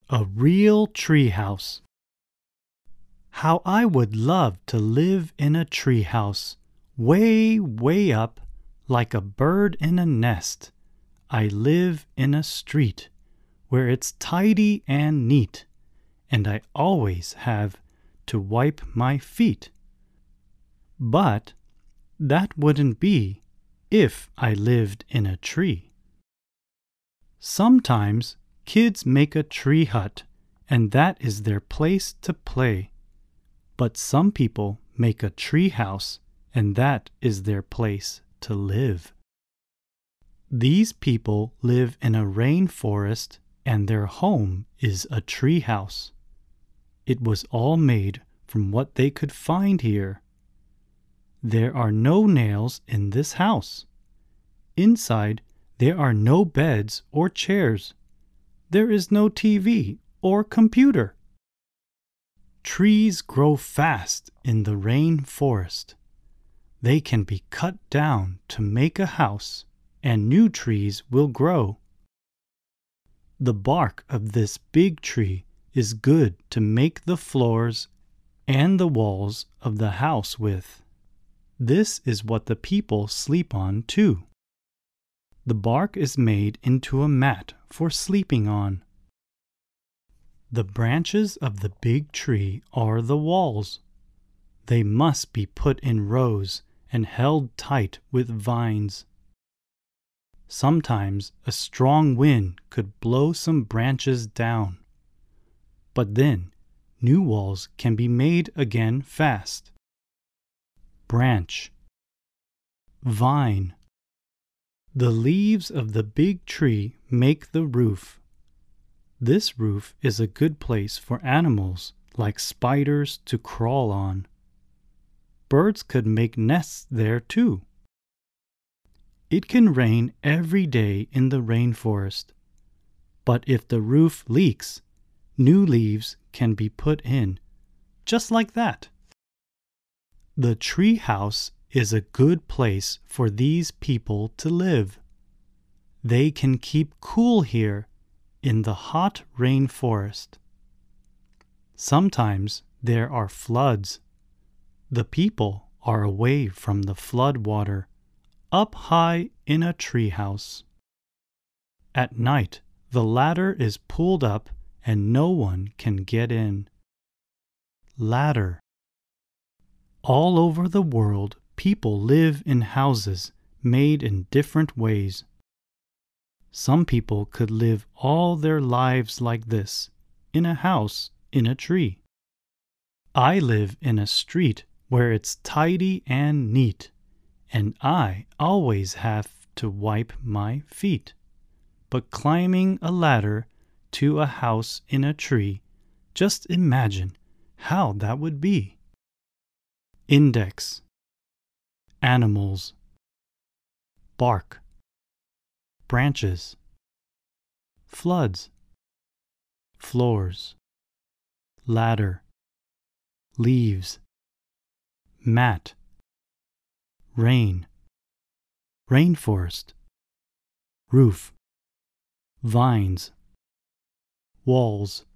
A real treehouse. How I would love to live in a treehouse, way, way up, like a bird in a nest. I live in a street where it's tidy and neat, and I always have to wipe my feet. But that wouldn't be if I lived in a tree. Sometimes kids make a tree hut, and that is their place to play. But some people make a tree house, and that is their place to live. These people live in a rainforest, and their home is a tree house. It was all made from what they could find here. There are no nails in this house. Inside, there are no beds or chairs. There is no TV or computer. Trees grow fast in the rainforest. They can be cut down to make a house, and new trees will grow. The bark of this big tree is good to make the floors and the walls of the house with. This is what the people sleep on too. The bark is made into a mat for sleeping on. The branches of the big tree are the walls. They must be put in rows and held tight with vines. Sometimes a strong wind could blow some branches down. But then new walls can be made again fast. Branch. Vine. The leaves of the big tree make the roof. This roof is a good place for animals like spiders to crawl on. Birds could make nests there too. It can rain every day in the rainforest, but if the roof leaks, new leaves can be put in, just like that. The tree house is a good place for these people to live. They can keep cool here in the hot rainforest. Sometimes there are floods. The people are away from the flood water, up high in a treehouse. At night, the ladder is pulled up and no one can get in. Ladder. All over the world, people live in houses made in different ways. Some people could live all their lives like this, in a house in a tree. I live in a street where it's tidy and neat, and I always have to wipe my feet. But climbing a ladder to a house in a tree, just imagine how that would be. Index. Animals. Bark. Branches. Floods. Floors. Ladder. Leaves. Mat. Rain. Rainforest. Roof. Vines. Walls.